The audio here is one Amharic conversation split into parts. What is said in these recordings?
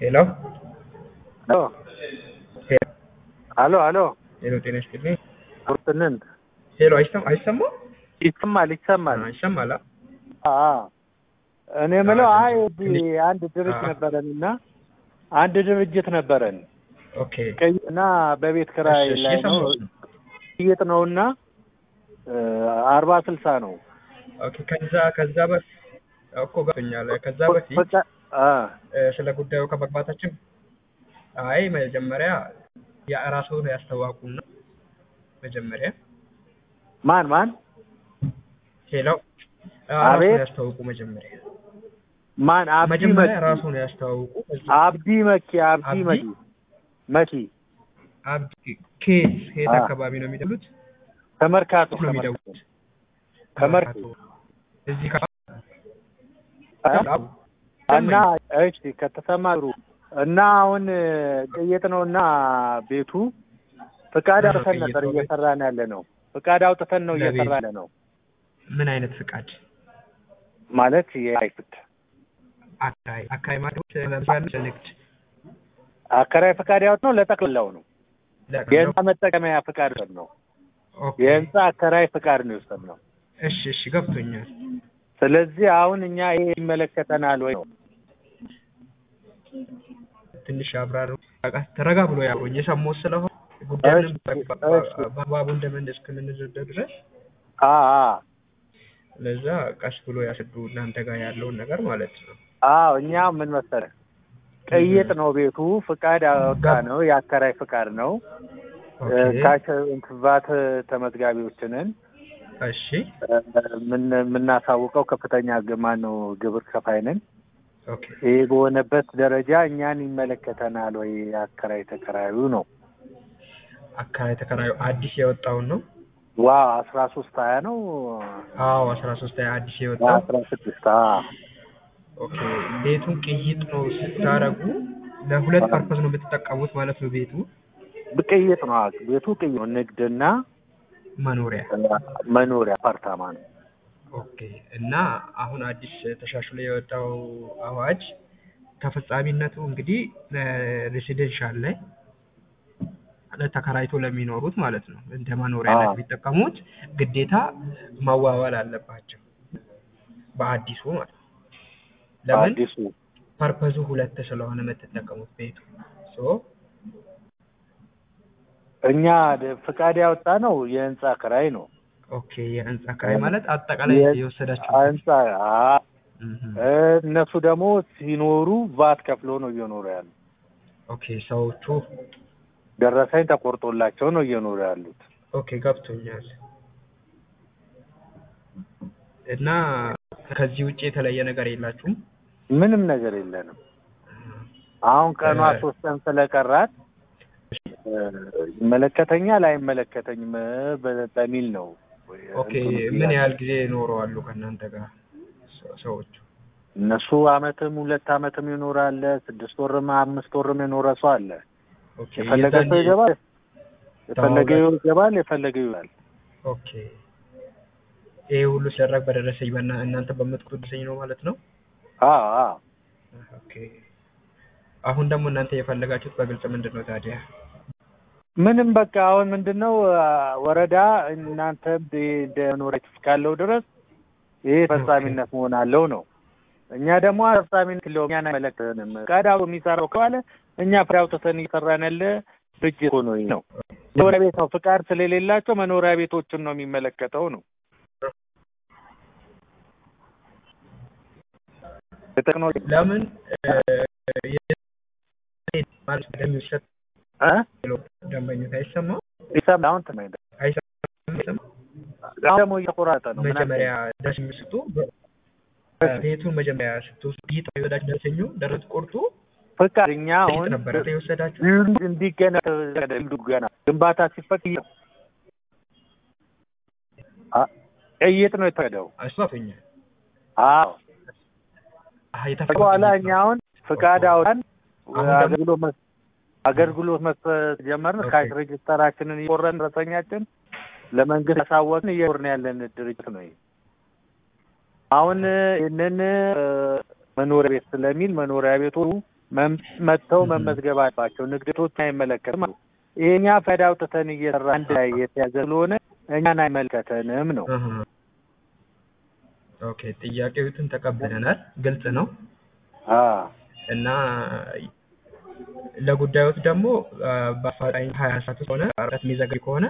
Hello? Hello. Hello, hello. Hello, ጤና ይስጥልኝ። አፍተርኑን ሄሎ አይሰማም? ይሰማል። ይሰማል? እኔ የምለው አንድ ድርጅት ነበረንና አንድ ድርጅት ነበረን። ኦኬ። እና በቤት ኪራይ ላይ ነው ይጥ ነውና 40-60 ነው። ኦኬ። ከዛ በፊት እኮ ገብቶኛል። ከዛ በፊት ስለ ጉዳዩ ከመግባታችን መጀመሪያ ራስዎን ያስተዋውቁና መጀመሪያ ማን ሄሎ ራስዎን ያስተዋውቁ መጀመሪያ ማን መጀመሪያ ራስዎን ያስተዋውቁ አብዲ መኪ ከየት አካባቢ ነው የሚደውሉት? ከመርካቶ ነው የሚደውሉት። ከመርካቶ እዚህ እና እሺ ከተሰማሩ እና አሁን ቅይጥ ነውና ቤቱ ፍቃድ አውጥተን ነበር እየሰራን ያለ ነው። ፍቃድ አውጥተን ነው እየሰራን ያለ ነው። ምን አይነት ፍቃድ ማለት የአይፍት አካይ ማለት ለምሳሌ ንግድ አከራይ ፍቃድ ያወጥ ነው ለጠቅላላው ነው። የህንጻ መጠቀሚያ ፍቃድ ነው። የህንጻ አከራይ ፍቃድ ነው የወሰድነው። እሺ ገብቶኛል። ስለዚህ አሁን እኛ ይሄ ይመለከተናል ወይ ነው? ትንሽ አብራሩ። ተረጋ ብሎ ያቆኝ የሰሞት ስለሆነ ጉዳዩን በአግባቡ እስከምንረዳ ድረስ ለዛ ቀስ ብሎ ያስዱ እናንተ ጋር ያለውን ነገር ማለት ነው። እኛ ምን መሰለህ ቅይጥ ነው ቤቱ ፍቃድ አወጣ ነው የአከራይ ፍቃድ ነው። ካሽንትባት ተመዝጋቢዎችንን እሺ ምናሳውቀው ከፍተኛ ግማን ነው ግብር ከፋይነን። ኦኬ ይሄ በሆነበት ደረጃ እኛን ይመለከተናል ወይ? አከራይ ተከራዩ ነው። አከራይ ተከራዩ አዲስ የወጣው ነው። 1320 ነው። 1320 አዲስ የወጣው 16 ኦኬ። ቤቱን ቅይጥ ነው ስታረጉ ለሁለት ፐርፐዝ ነው የምትጠቀሙት ማለት ነው። ቅይጥ ነው ቤቱ ቅይጥ ነው። ንግድና መኖሪያ አፓርታማ ነው። ኦኬ። እና አሁን አዲስ ተሻሽሎ የወጣው አዋጅ ተፈጻሚነቱ እንግዲህ ሬሲደንሻል ላይ ተከራይቶ ለሚኖሩት ማለት ነው እንደ መኖሪያነት ቢጠቀሙት ግዴታ ማዋዋል አለባቸው በአዲሱ ማለት ነው። ለምን ፐርፐዙ ሁለት ስለሆነ የምትጠቀሙት ቤቱ እኛ ፍቃድ ያወጣ ነው የህንጻ ክራይ ነው። ኦኬ። የህንጻ ክራይ ማለት አጠቃላይ የወሰዳችሁ ህንጻ እነሱ ደግሞ ሲኖሩ ቫት ከፍሎ ነው እየኖሩ ያሉ። ኦኬ። ሰዎቹ ደረሰኝ ተቆርጦላቸው ነው እየኖሩ ያሉት። ኦኬ ገብቶኛል። እና ከዚህ ውጪ የተለየ ነገር የላችሁም? ምንም ነገር የለንም። አሁን ቀኗ 3 ቀን ስለቀራት ይመለከተኛል አይመለከተኝም በሚል ነው። ኦኬ። ምን ያህል ጊዜ ይኖራሉ ከእናንተ ጋር ሰዎቹ? እነሱ አመትም 2 አመትም ይኖራል፣ 6 ወርም 5 ወርም ይኖር ሰው አለ። ኦኬ። የፈለገ ሰው ይገባል፣ የፈለገው ይውላል። ኦኬ። ይሄ ሁሉ ሲደረግ በደረሰኝ እናንተ በምትቆጥሩት ደረሰኝ ነው ማለት ነው? ኦኬ። አሁን ደግሞ እናንተ የፈለጋችሁት በግልጽ ምንድነው ታዲያ? ምንም በቃ አሁን ምንድነው ወረዳ እናንተ እንደኖራችሁ እስካለው ድረስ ይሄ ፈጻሚነት መሆን አለው ነው። እኛ ደግሞ ፈጻሚነት ለኛና መለከተንም ቀዳው የሚሰራው ካለ እኛ ፍራው ተሰን እየሰራን ያለ ድርጅት ሆኖ ነው። መኖሪያ ቤት ነው ፍቃድ ስለሌላቸው መኖሪያ ቤቶችን ነው የሚመለከተው ነው። ለምን ማለት እንደሚሰጥ ደንበኞች አይሰማም? አሁን ተመይደ አይሰማም። ደግሞ እየቆራረጠ ነው። መጀመሪያ ደረሰኝ ስጡ ቤቱን መጀመሪያ ስትወስዱ ይወዳጅ ደረሰኙ ደረስ ቆርጦ ፍቃድኛ አሁን ነበር የወሰዳችሁ እንዲገና ግንባታ ሲፈቅ ቅይጥ ነው የተፈቀደው። አስፋፈኛ በኋላ እኛ አሁን ፍቃድ አውጣን አገልግሎት መስጠት ጀመርን። ካሽ ሬጅስተራችንን ይቆረን ደረሰኛችን ለመንግስት ያሳወቅን እየወርን ያለን ድርጅት ነው። አሁን እነን መኖሪያ ቤት ስለሚል መኖሪያ ቤቱ መጥተው መመዝገብ አለባቸው። ንግድ ቤቶች አይመለከትም። ይሄኛ ፈቃድ አውጥተን እየሰራ አንድ ላይ የተያዘ ስለሆነ እኛን አይመለከተንም ነው። ኦኬ ጥያቄዎትን ተቀብለናል። ግልጽ ነው። እና ለጉዳዮት ደግሞ በአፋጣኝ 24 ሰዓት ውስጥ ሆነ አራት የሚዘገይ ከሆነ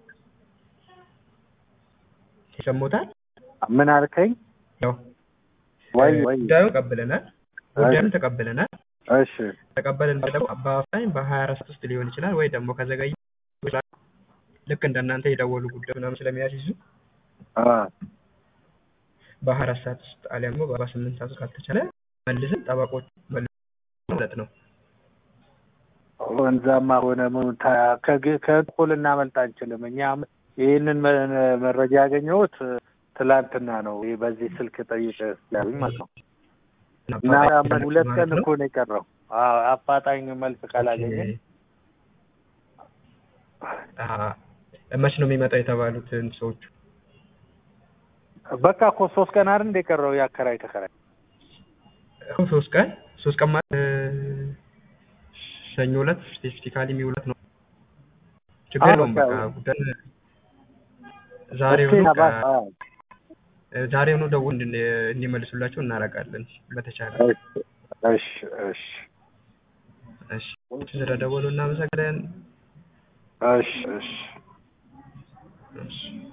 ይሰሙታል። ምን አልከኝ? ያው ጉዳዩን ተቀብለናል። እሺ ተቀበልን ደግሞ በአፋጣኝ በ24 ሰዓት ውስጥ ሊሆን ይችላል ወይ ደግሞ ከዘገየ ልክ እንደናንተ የደወሉ ጉዳይ ምናምን ስለሚያስይዙ በ24 ሰዓት ውስጥ አሊያም በ48 ሰዓት ውስጥ ካልተቻለ መልሰን ጠበቆች ማለት ነው። ወንዛማ ሆነ ከእኩል እናመልጥ አንችልም። እኛ ይህንን መረጃ ያገኘሁት ትላንትና ነው። በዚህ ስልክ ጠይቅ ስላሉኝ ማለት ነው። እና 2 ቀን እኮ ነው የቀረው። አፋጣኝ መልስ ካላገኘ መች ነው የሚመጣው የተባሉትን ሰዎች? በቃ እኮ 3 ቀን አይደል እንደቀረው ያከራይ ተከራይ 3 ቀን ማለት ሰኞ ዕለት ስፔሲፊካሊ የሚውለት ነው። ችግር የለውም። በቃ ጉዳይ ዛሬውኑ ደውል እንዲመልሱላቸው እናደርጋለን በተቻለ። እሺ ስለደወሉ እናመሰግናለን። እሺ